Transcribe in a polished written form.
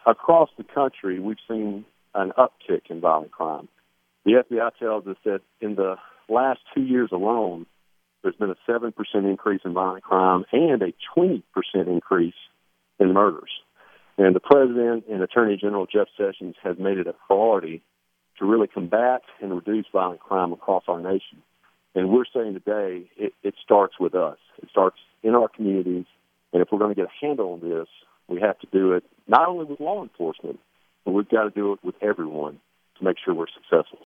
across the country, we've seen an uptick in violent crime. The FBI tells us that in the last 2 years alone, there's been a 7% increase in violent crime and a 20% increase in murders. And the President and Attorney General Jeff Sessions has made it a priority to really combat and reduce violent crime across our nation. And we're saying today it starts with us. It starts in our communities. And if we're going to get a handle on this, we have to do it not only with law enforcement, but we've got to do it with everyone to make sure we're successful.